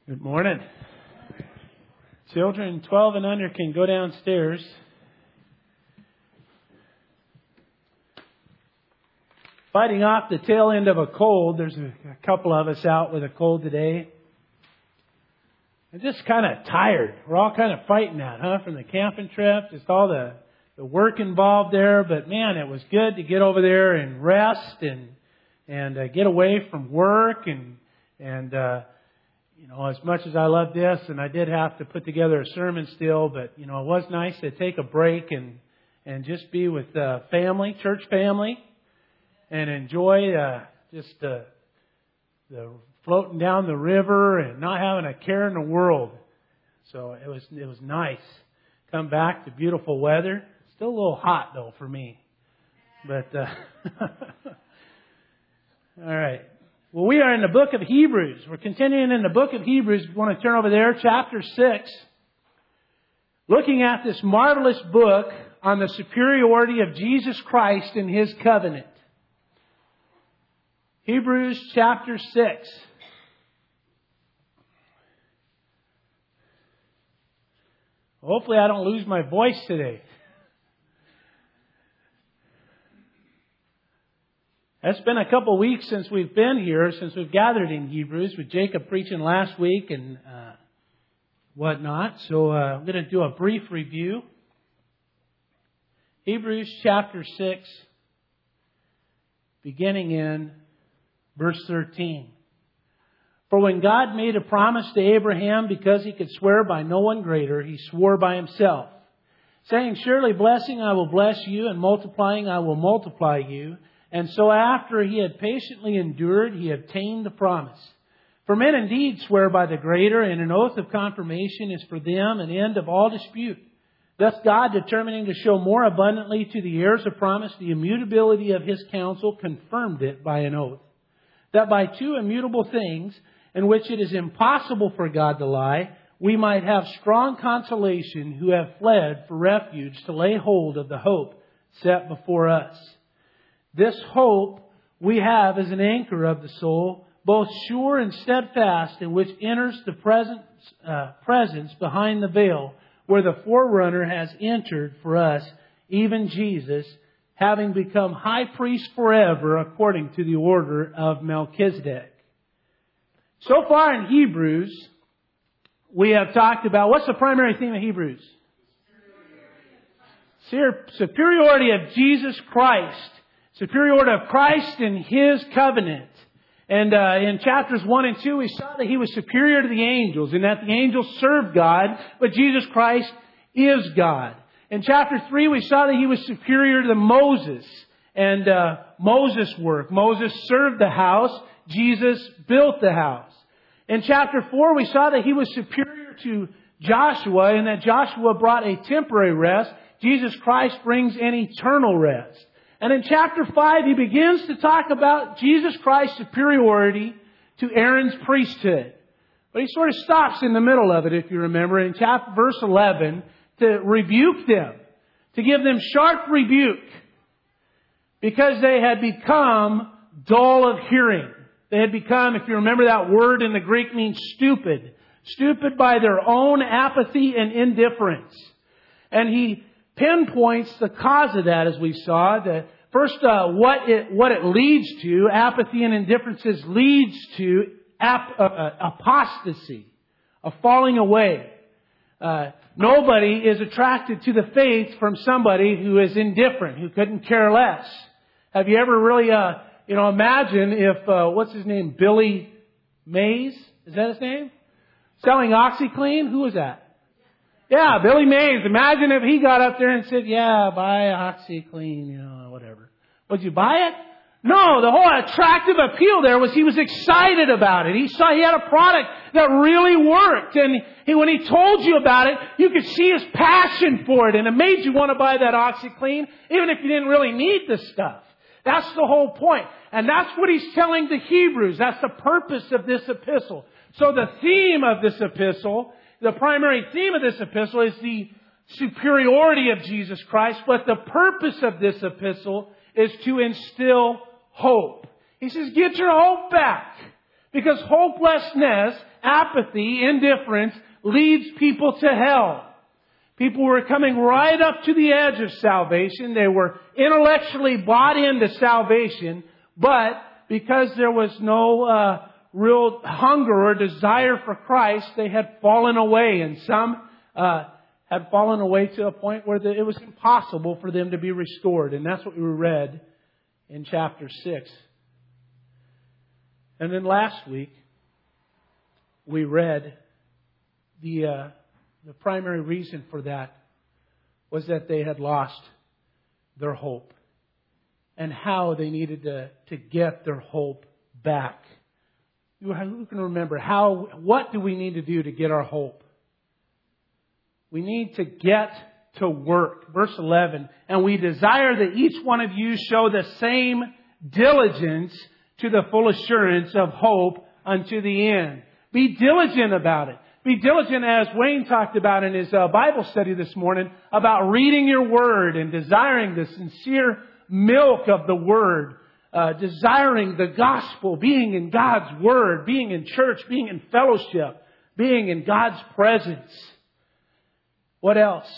Good morning. Children 12 and under can go downstairs. Fighting off the tail end of a cold. There's a couple of us out with a cold today. I'm just kind of tired. We're all kind of fighting that, From the camping trip, just all the work involved there. But man, it was good to get over there and rest and get away from work and as much as I love this, and I did have to put together a sermon still, but, it was nice to take a break and just be with family, church family, and enjoy just the floating down the river and not having a care in the world. So it was nice. Come back to beautiful weather. Still a little hot, though, for me. But, all right. Well, we are in the book of Hebrews. We're continuing in the book of Hebrews. If you want to turn over there, chapter 6. Looking at this marvelous book on the superiority of Jesus Christ and His covenant. Hebrews chapter 6. Hopefully I don't lose my voice today. It's been a couple of weeks since we've been here, since we've gathered in Hebrews, with Jacob preaching last week and whatnot. So I'm going to do a brief review. Hebrews chapter 6, beginning in verse 13. For when God made a promise to Abraham, because he could swear by no one greater, he swore by himself, saying, surely blessing I will bless you, and multiplying I will multiply you. And so after he had patiently endured, he obtained the promise. For men indeed swear by the greater, and an oath of confirmation is for them an end of all dispute. Thus God, determining to show more abundantly to the heirs of promise the immutability of His counsel, confirmed it by an oath, that by two immutable things, in which it is impossible for God to lie, we might have strong consolation who have fled for refuge to lay hold of the hope set before us. This hope we have as an anchor of the soul, both sure and steadfast, in which enters the presence behind the veil, where the forerunner has entered for us, even Jesus, having become high priest forever according to the order of Melchizedek. So far in Hebrews, we have talked about, what's the primary theme of Hebrews? Superiority of Jesus Christ. Superiority of Christ and His covenant. And in chapters 1 and 2, we saw that He was superior to the angels and that the angels served God, but Jesus Christ is God. In chapter 3, we saw that He was superior to Moses and Moses' work. Moses served the house. Jesus built the house. In chapter 4, we saw that He was superior to Joshua and that Joshua brought a temporary rest. Jesus Christ brings an eternal rest. And in chapter 5, he begins to talk about Jesus Christ's superiority to Aaron's priesthood. But he sort of stops in the middle of it, if you remember, in verse 11, to rebuke them, to give them sharp rebuke, because they had become dull of hearing. They had become, if you remember that word in the Greek, means stupid. Stupid by their own apathy and indifference. And he pinpoints the cause of that, as we saw. First, what it leads to, apathy and indifferences, leads to apostasy, a falling away. Nobody is attracted to the faith from somebody who is indifferent, who couldn't care less. Have you ever really, imagine if, what's his name, Billy Mays? Is that his name? Selling OxyClean? Who was that? Yeah, Billy Mays. Imagine if he got up there and said, yeah, buy OxyClean, whatever. Would you buy it? No, the whole attractive appeal there was he was excited about it. He saw he had a product that really worked. And when he told you about it, you could see his passion for it. And it made you want to buy that OxyClean, even if you didn't really need the stuff. That's the whole point. And that's what he's telling the Hebrews. That's the purpose of this epistle. So the theme of this epistle, the primary theme of this epistle is the superiority of Jesus Christ. But the purpose of this epistle is to instill hope. He says, get your hope back. Because hopelessness apathy, indifference, leads people to hell. People were coming right up to the edge of salvation. They were intellectually bought into salvation, but because there was no real hunger or desire for Christ, they had fallen away. And some had fallen away to a point where it was impossible for them to be restored. And that's what we read in chapter 6. And then last week, we read the primary reason for that was that they had lost their hope and how they needed to get their hope back. You can remember what do we need to do to get our hope? We need to get to work. Verse 11, and we desire that each one of you show the same diligence to the full assurance of hope unto the end. Be diligent about it. Be diligent, as Wayne talked about in his Bible study this morning, about reading your Word and desiring the sincere milk of the Word, desiring the gospel, being in God's Word, being in church, being in fellowship, being in God's presence. What else?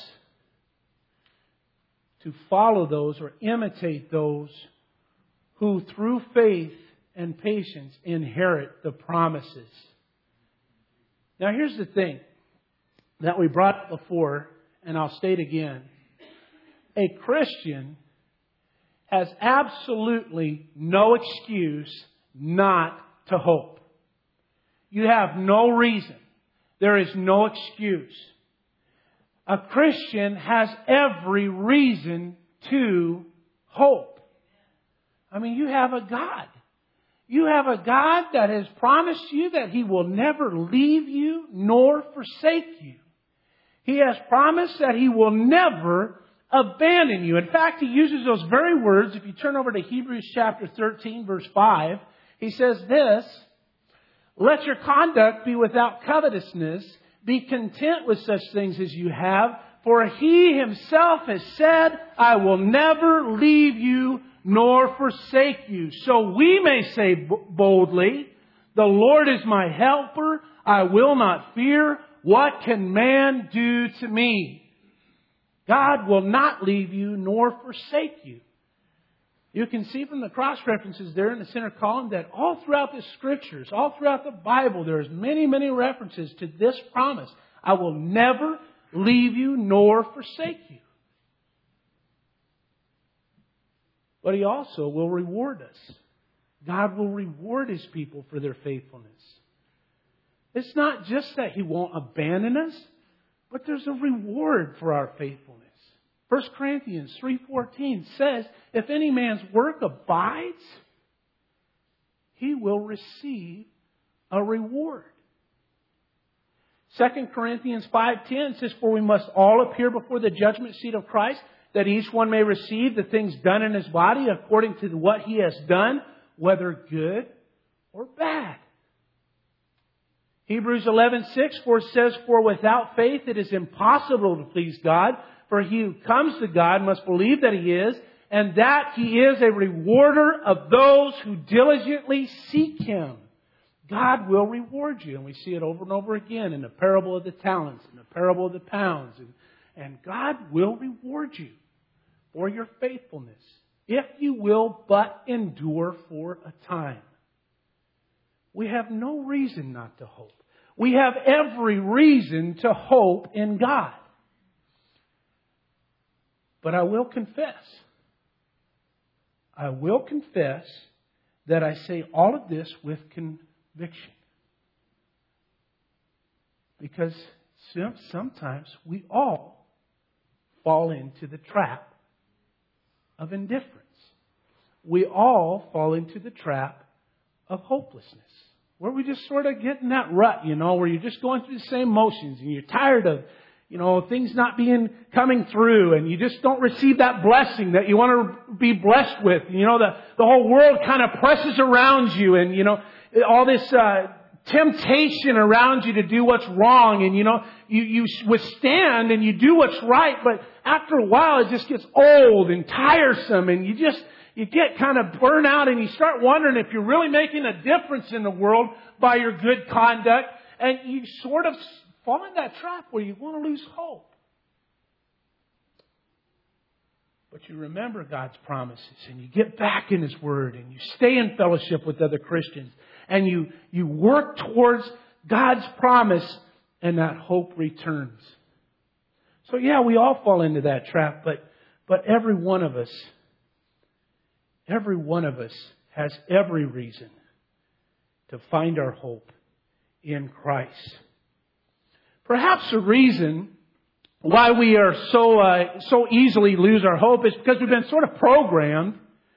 To follow those or imitate those who through faith and patience inherit the promises. Now here's the thing that we brought up before, and I'll state again. A Christian has absolutely no excuse not to hope. You have no reason. There is no excuse. A Christian has every reason to hope. I mean, you have a God. You have a God that has promised you that He will never leave you nor forsake you. He has promised that He will never abandon you. In fact, He uses those very words. If you turn over to Hebrews chapter 13, verse 5, He says this, let your conduct be without covetousness. Be content with such things as you have. For He Himself has said, I will never leave you nor forsake you. So we may say boldly, the Lord is my helper. I will not fear. What can man do to me? God will not leave you nor forsake you. You can see from the cross references there in the center column that all throughout the Scriptures, all throughout the Bible, there's many, many references to this promise. I will never leave you nor forsake you. But He also will reward us. God will reward His people for their faithfulness. It's not just that He won't abandon us, but there's a reward for our faithfulness. 1 Corinthians 3:14 says, if any man's work abides, he will receive a reward. 2 Corinthians 5:10 says, for we must all appear before the judgment seat of Christ, that each one may receive the things done in his body according to what he has done, whether good or bad. Hebrews 11:6 says, for without faith it is impossible to please God. For he who comes to God must believe that He is, and that He is a rewarder of those who diligently seek Him. God will reward you. And we see it over and over again in the parable of the talents and the parable of the pounds. And God will reward you for your faithfulness, if you will but endure for a time. We have no reason not to hope. We have every reason to hope in God. But I will confess that I say all of this with conviction. Because sometimes we all fall into the trap of indifference. We all fall into the trap of hopelessness. Where we just sort of get in that rut, where you're just going through the same motions and you're tired of things not coming through, and you just don't receive that blessing that you want to be blessed with. The whole world kind of presses around you, and all this temptation around you to do what's wrong, and you withstand and you do what's right, but after a while it just gets old and tiresome, and you get kind of burned out, and you start wondering if you're really making a difference in the world by your good conduct. And you sort of fall in that trap where you want to lose hope. But you remember God's promises and you get back in His Word and you stay in fellowship with other Christians and you work towards God's promise and that hope returns. So yeah, we all fall into that trap, but every one of us has every reason to find our hope in Christ. Perhaps the reason why we are so easily lose our hope is because we've been sort of programmed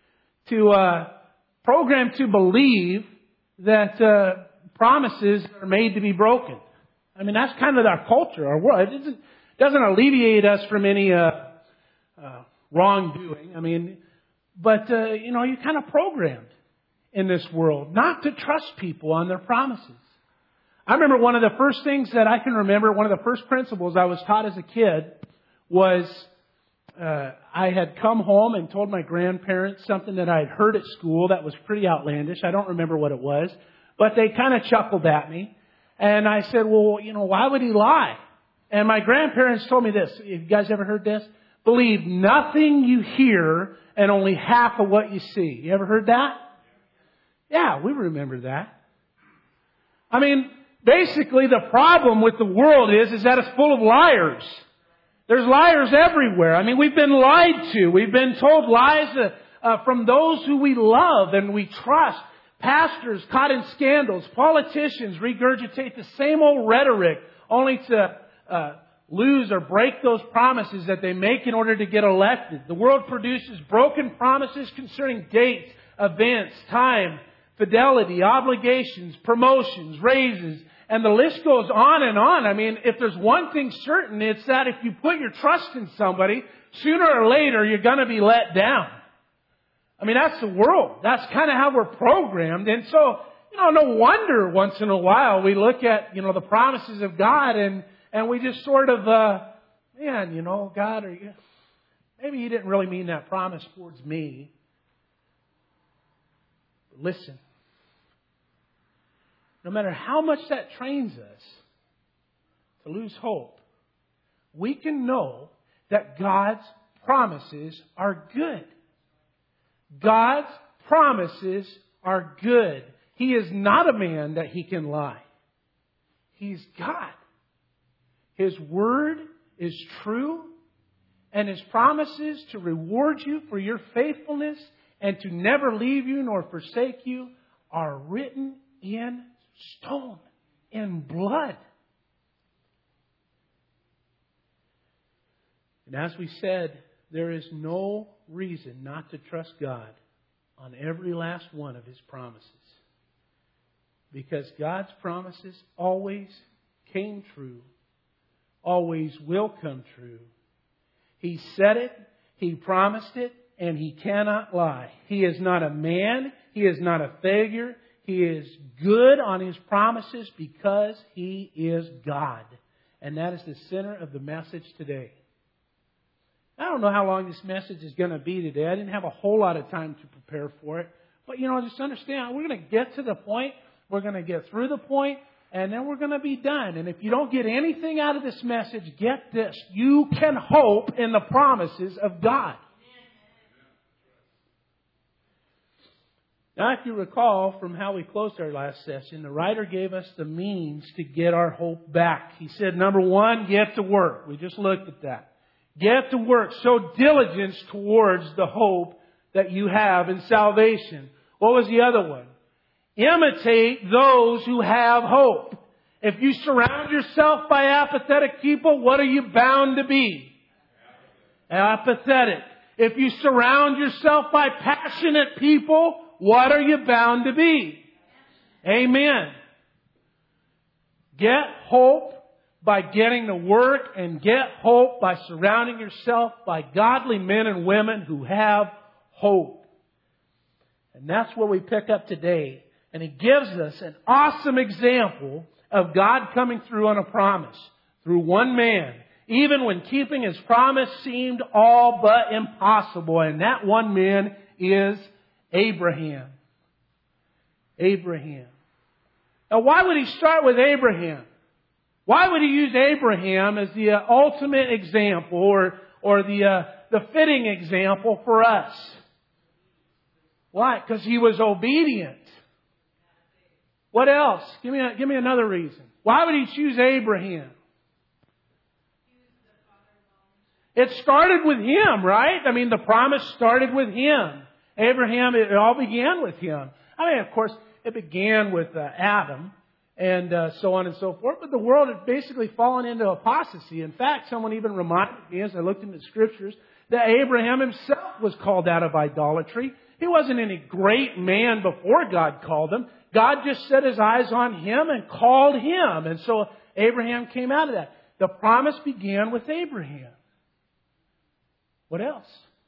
to believe that promises are made to be broken. I mean, that's kind of our culture, our world. It doesn't alleviate us from any wrongdoing. I mean, but you're kind of programmed in this world not to trust people on their promises. I remember one of the first things that I can remember, one of the first principles I was taught as a kid was I had come home and told my grandparents something that I had heard at school that was pretty outlandish. I don't remember what it was, but they kind of chuckled at me. And I said, well, why would he lie? And my grandparents told me this. Have you guys ever heard this? Believe nothing you hear and only half of what you see. You ever heard that? Yeah, we remember that. I mean, basically the problem with the world is that it's full of liars. There's liars everywhere. I mean, we've been lied to. We've been told lies from those who we love and we trust. Pastors caught in scandals. Politicians regurgitate the same old rhetoric only to lose or break those promises that they make in order to get elected. The world produces broken promises concerning dates, events, time, fidelity, obligations, promotions, raises, and the list goes on and on. I mean, if there's one thing certain, it's that if you put your trust in somebody, sooner or later you're going to be let down. I mean, that's the world. That's kind of how we're programmed. And so, no wonder once in a while we look at, the promises of God and we just sort of, God, maybe you didn't really mean that promise towards me. But listen, no matter how much that trains us to lose hope, we can know that God's promises are good. God's promises are good. He is not a man that He can lie. He's God. His word is true, and His promises to reward you for your faithfulness and to never leave you nor forsake you are written in stone, in blood. And as we said, there is no reason not to trust God on every last one of His promises. Because God's promises always came true, always will come true. He said it, He promised it, and He cannot lie. He is not a man, He is not a failure. He is good on His promises because He is God. And that is the center of the message today. I don't know how long this message is going to be today. I didn't have a whole lot of time to prepare for it. But, just understand, we're going to get to the point, we're going to get through the point, and then we're going to be done. And if you don't get anything out of this message, get this. You can hope in the promises of God. Now, if you recall from how we closed our last session, the writer gave us the means to get our hope back. He said, number one, get to work. We just looked at that. Get to work. Show diligence towards the hope that you have in salvation. What was the other one? Imitate those who have hope. If you surround yourself by apathetic people, what are you bound to be? Apathetic. If you surround yourself by passionate people, what are you bound to be? Amen. Get hope by getting to work, and get hope by surrounding yourself by godly men and women who have hope. And that's what we pick up today. And it gives us an awesome example of God coming through on a promise through one man, even when keeping His promise seemed all but impossible. And that one man is Abraham. Abraham. Now, why would he start with Abraham? Why would he use Abraham as the ultimate example or the fitting example for us? Why? Because he was obedient. What else? Give me another reason. Why would he choose Abraham? It started with him, right? I mean, the promise started with him. Abraham, it all began with him. I mean, of course, it began with Adam and so on and so forth. But the world had basically fallen into apostasy. In fact, someone even reminded me as I looked into the Scriptures that Abraham himself was called out of idolatry. He wasn't any great man before God called him. God just set His eyes on him and called him. And so Abraham came out of that. The promise began with Abraham. What else?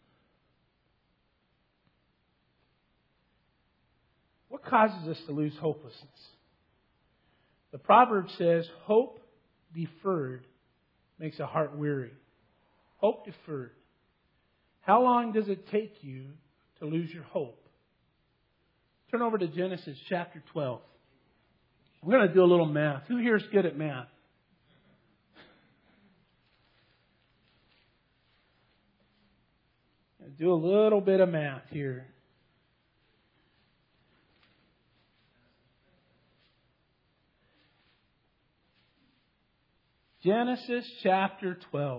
What causes us to lose hopelessness? The proverb says, hope deferred makes a heart weary. Hope deferred. How long does it take you to lose your hope? Turn over to Genesis chapter 12. We're going to do a little math. Who here is good at math? Do a little bit of math here. Genesis chapter 12.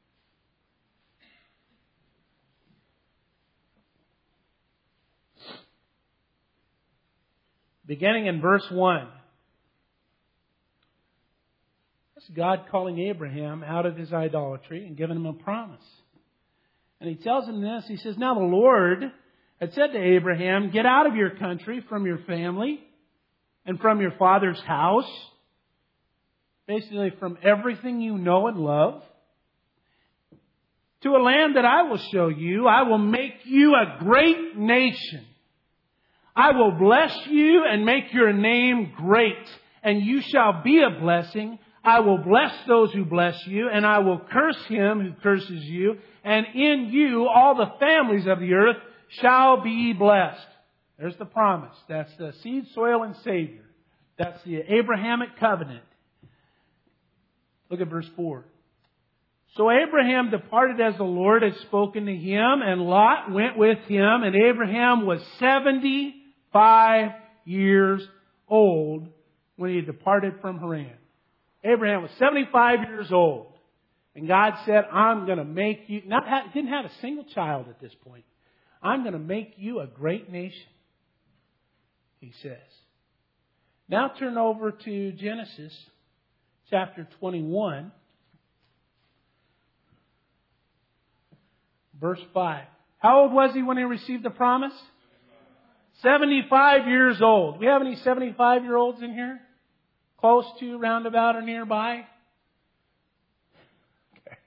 Beginning in verse 1. That's God calling Abraham out of his idolatry and giving him a promise. And He tells him this. He says, now the Lord had said to Abraham, get out of your country, from your family, and from your father's house. Basically from everything you know and love. To a land that I will show you. I will make you a great nation. I will bless you and make your name great. And you shall be a blessing. I will bless those who bless you. And I will curse him who curses you. And in you all the families of the earth shall be blessed. There's the promise. That's the seed, soil, and Savior. That's the Abrahamic covenant. Look at verse 4. So Abraham departed as the Lord had spoken to him, and Lot went with him, and Abraham was 75 years old when he departed from Haran. Abraham was 75 years old. And God said, I'm going to make you, didn't have a single child at this point. I'm going to make you a great nation, He says. Now turn over to Genesis chapter 21, verse 5. How old was he when he received the promise? 75 years old. We have any 75-year-olds in here? Close to, roundabout, or nearby? Okay.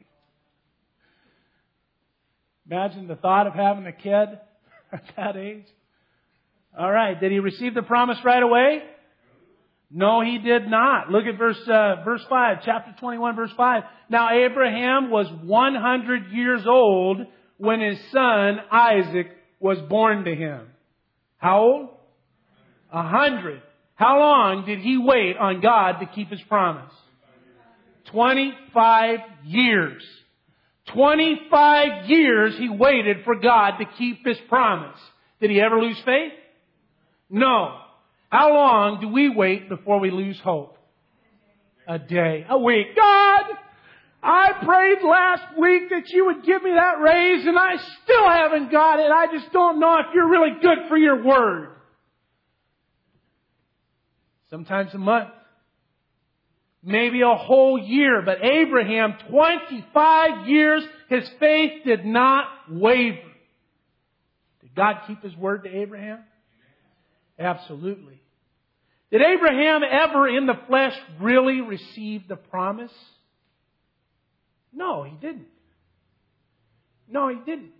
Imagine the thought of having a kid at that age. All right. Did he receive the promise right away? No, he did not. Look at verse 5, chapter 21, verse 5. Now Abraham was 100 years old when his son Isaac was born to him. How old? 100. How long did he wait on God to keep His promise? 25 years. 25 years he waited for God to keep His promise. Did he ever lose faith? No. How long do we wait before we lose hope? A day. A week. God, I prayed last week that You would give me that raise and I still haven't got it. I just don't know if You're really good for Your word. Sometimes a month. Maybe a whole year. But Abraham, 25 years, his faith did not waver. Did God keep His word to Abraham? Absolutely. Did Abraham ever in the flesh really receive the promise? No, he didn't. No, he didn't.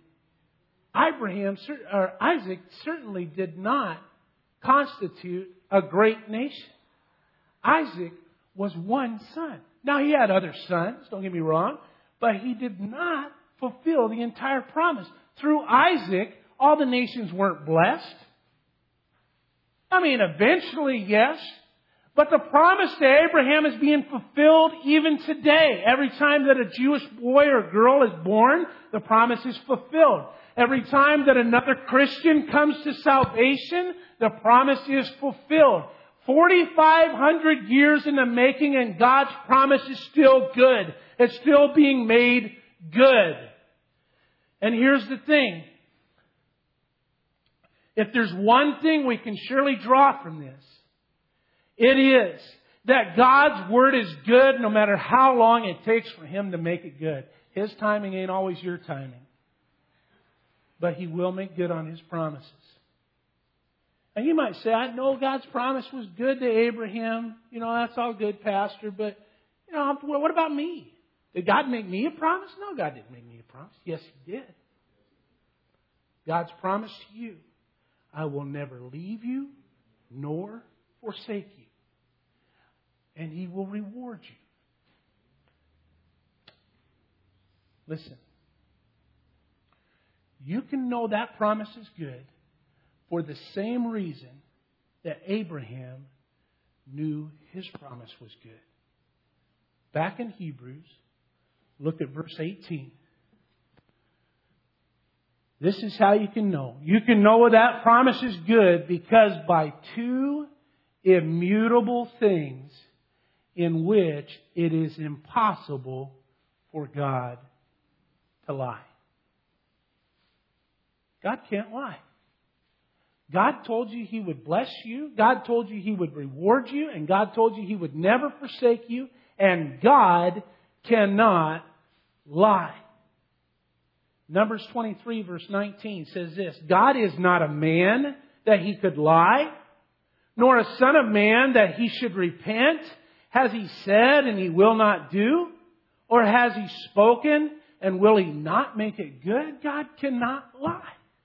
Isaac certainly did not constitute a great nation. Isaac was one son. Now, he had other sons, don't get me wrong, but he did not fulfill the entire promise. Through Isaac, all the nations weren't blessed. I mean, eventually, yes, But the promise to Abraham is being fulfilled even today. Every time that a Jewish boy or girl is born, the promise is fulfilled. Every time that another Christian comes to salvation, the promise is fulfilled. 4,500 years in the making, and God's promise is still good. It's still being made good. And here's the thing. If there's one thing we can surely draw from this, it is that God's Word is good no matter how long it takes for Him to make it good. His timing ain't always your timing. But He will make good on His promises. And you might say, I know God's promise was good to Abraham. That's all good, Pastor. But, what about me? Did God make me a promise? No, God didn't make me a promise. Yes, He did. God's promise to you, I will never leave you nor forsake you. And He will reward you. Listen. You can know that promise is good for the same reason that Abraham knew his promise was good. Back in Hebrews, look at verse 18. This is how you can know. You can know that promise is good because by two immutable things in which it is impossible for God to lie. God can't lie. God told you He would bless you. God told you He would reward you. And God told you He would never forsake you. And God cannot lie. Numbers 23 verse 19 says this, God is not a man that He could lie, nor a son of man that He should repent. Has He said and He will not do? Or has He spoken and will He not make it good? God cannot lie.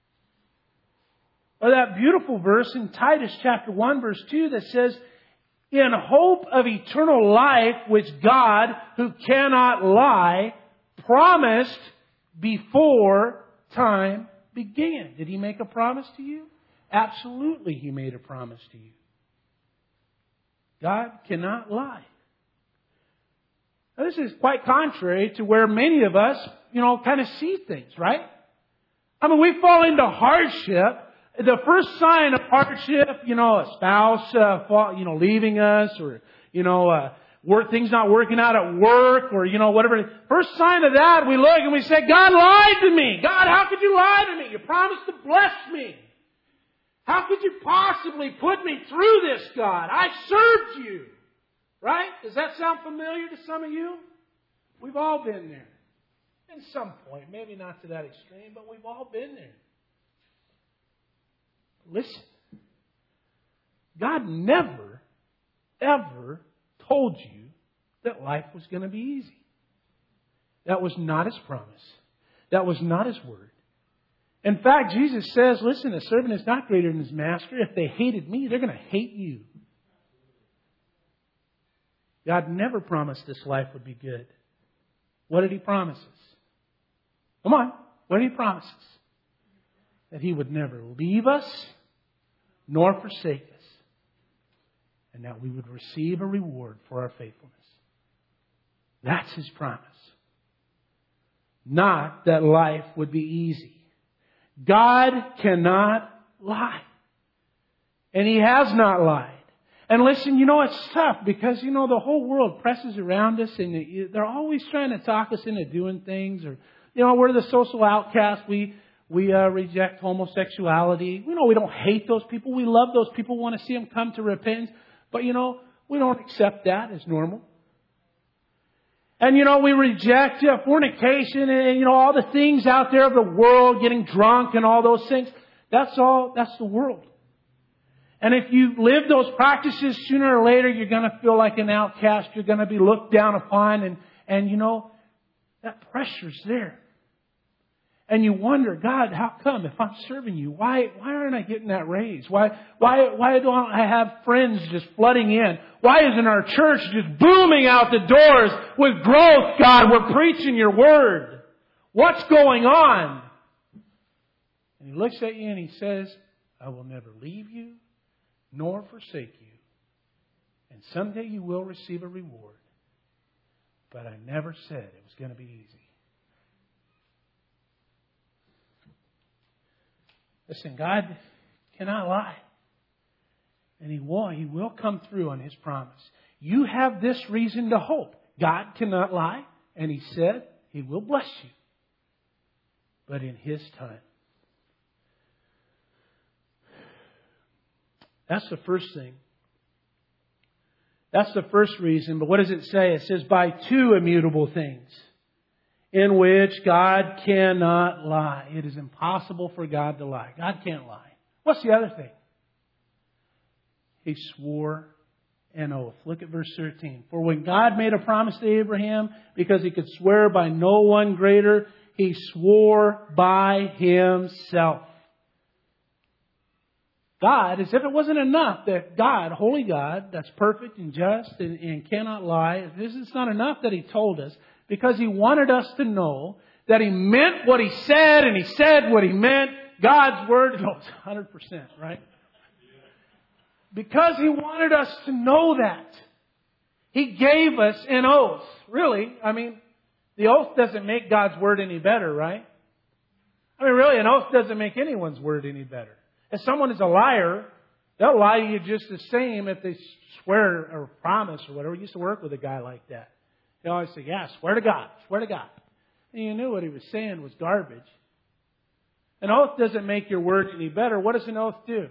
Or that beautiful verse in Titus chapter 1 verse 2 that says, in hope of eternal life which God, who cannot lie, promised before time began. Did He make a promise to you? Absolutely He made a promise to you. God cannot lie. Now, this is quite contrary to where many of us, kind of see things, right? I mean, we fall into hardship. The first sign of hardship, a spouse, leaving us, or, things not working out at work, or, whatever. First sign of that, we look and we say, God lied to me. God, how could you lie to me? You promised to bless me. How could you possibly put me through this, God? I served you. Right? Does that sound familiar to some of you? We've all been there. At some point. Maybe not to that extreme, but we've all been there. Listen. God never, ever told you that life was going to be easy. That was not His promise. That was not His word. In fact, Jesus says, listen, a servant is not greater than his master. If they hated me, they're going to hate you. God never promised this life would be good. What did He promise us? Come on. What did He promise us? That He would never leave us nor forsake us. And that we would receive a reward for our faithfulness. That's His promise. Not that life would be easy. God cannot lie. And He has not lied. And listen, it's tough because, the whole world presses around us and they're always trying to talk us into doing things. Or, we're the social outcast. We reject homosexuality. We don't hate those people. We love those people. We want to see them come to repentance. But, we don't accept that as normal. And, we reject fornication and, all the things out there of the world, getting drunk and all those things. That's the world. And if you live those practices, sooner or later, you're going to feel like an outcast. You're going to be looked down upon. And that pressure's there. And you wonder, God, how come if I'm serving you, why aren't I getting that raise? Why don't I have friends just flooding in? Why isn't our church just booming out the doors with growth, God? We're preaching your word. What's going on? And He looks at you and He says, I will never leave you nor forsake you. And someday you will receive a reward. But I never said it was going to be easy. Listen, God cannot lie. And He will come through on His promise. You have this reason to hope. God cannot lie. And He said He will bless you. But in His time. That's the first thing. That's the first reason. But what does it say? It says, by two immutable things, in which God cannot lie. It is impossible for God to lie. God can't lie. What's the other thing? He swore an oath. Look at verse 13. For when God made a promise to Abraham, because He could swear by no one greater, He swore by Himself. God, as if it wasn't enough that God, holy God, that's perfect and just and cannot lie, this is not enough that He told us, because He wanted us to know that He meant what He said and He said what He meant. God's Word, no, it's 100%, right? Because He wanted us to know that, He gave us an oath. Really, I mean, the oath doesn't make God's Word any better, right? I mean, really, an oath doesn't make anyone's word any better. If someone is a liar, they'll lie to you just the same if they swear or promise or whatever. We used to work with a guy like that. He always say, yeah, swear to God, swear to God. And you knew what he was saying was garbage. An oath doesn't make your word any better. What does an oath do?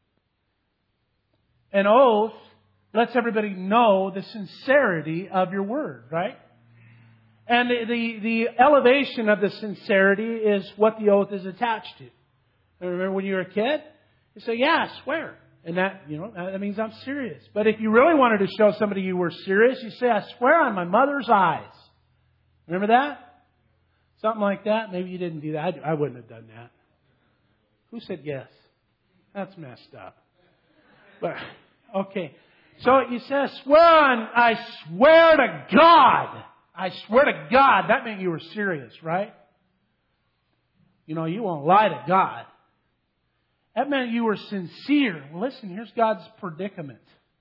An oath lets everybody know the sincerity of your word, right? And the elevation of the sincerity is what the oath is attached to. Remember when you were a kid? You say, yeah, I swear. And that means I'm serious. But if you really wanted to show somebody you were serious, you say, I swear on my mother's eyes. Remember that? Something like that. Maybe you didn't do that. I wouldn't have done that. Who said yes? That's messed up. But, okay. So you say, I swear to God. I swear to God. That meant you were serious, right? You know, you won't lie to God. That meant you were sincere. Well, listen, here's God's predicament.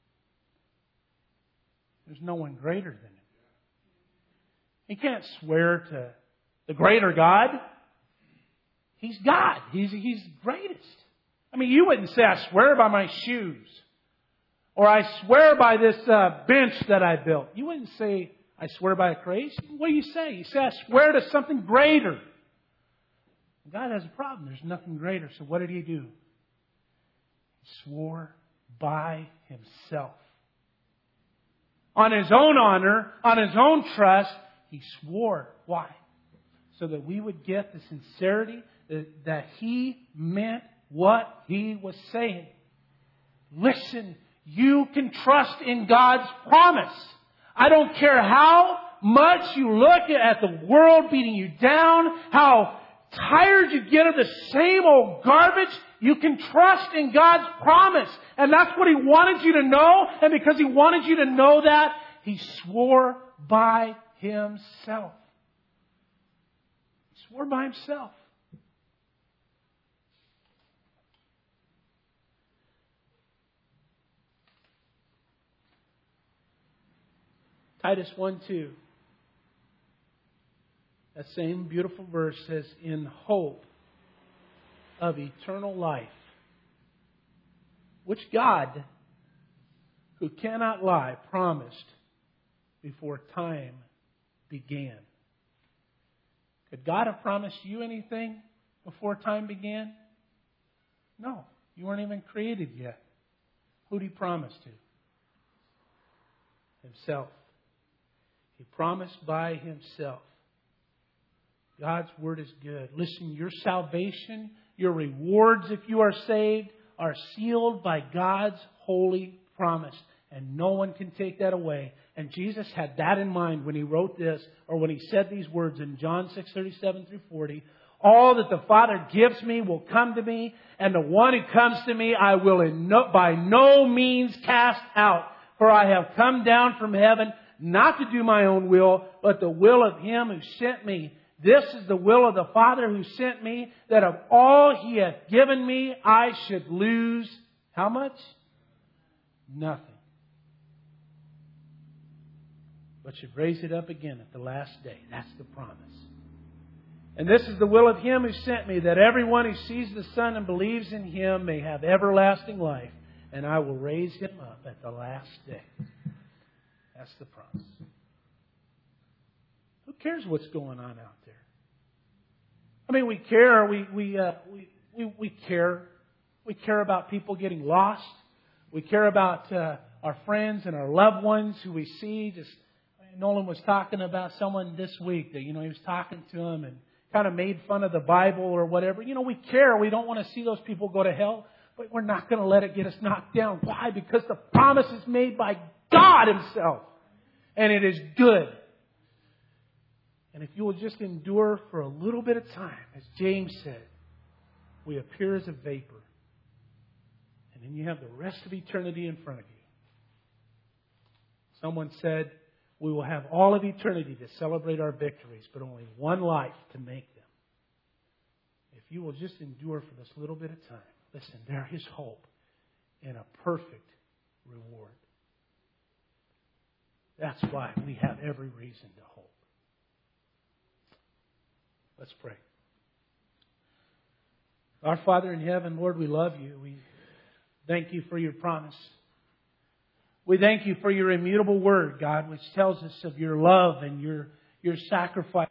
There's no one greater than Him. He can't swear to the greater God. He's God. He's greatest. I mean, you wouldn't say, I swear by my shoes. Or I swear by this bench that I built. You wouldn't say, I swear by a creation. What do you say? You say, I swear to something greater. God has a problem. There's nothing greater. So what did He do? He swore by Himself. On His own honor, on His own trust, He swore. Why? So that we would get the sincerity that He meant what He was saying. Listen, you can trust in God's promise. I don't care how much you look at the world beating you down, how tired you get of the same old garbage, you can trust in God's promise. And that's what He wanted you to know. And because He wanted you to know that, He swore by Himself. He swore by Himself. Titus 1:2. That same beautiful verse says, in hope of eternal life, which God, who cannot lie, promised before time began. Could God have promised you anything before time began? No, you weren't even created yet. Who did He promise to? Himself. He promised by Himself. God's Word is good. Listen, your salvation, your rewards if you are saved, are sealed by God's holy promise. And no one can take that away. And Jesus had that in mind when He wrote this, or when He said these words in John 6:37 through 40. All that the Father gives me will come to me, and the one who comes to me I will by no means cast out. For I have come down from heaven not to do my own will, but the will of Him who sent me. This is the will of the Father who sent me, that of all He hath given me, I should lose how much? Nothing. but should raise it up again at the last day. That's the promise. And this is the will of Him who sent me, that everyone who sees the Son and believes in Him may have everlasting life, and I will raise him up at the last day. That's the promise. Who cares what's going on out there? I mean, we care. We care. We care about people getting lost. We care about our friends and our loved ones who we see. Nolan was talking about someone this week that, he was talking to him and kind of made fun of the Bible or whatever. We care. We don't want to see those people go to hell, but we're not going to let it get us knocked down. Why? Because the promise is made by God Himself, and it is good. And if you will just endure for a little bit of time, as James said, we appear as a vapor. And then you have the rest of eternity in front of you. Someone said, we will have all of eternity to celebrate our victories, but only one life to make them. If you will just endure for this little bit of time, listen, there is hope and a perfect reward. That's why we have every reason to hope. Let's pray. Our Father in heaven, Lord, we love You. We thank You for Your promise. We thank You for Your immutable word, God, which tells us of Your love and Your sacrifice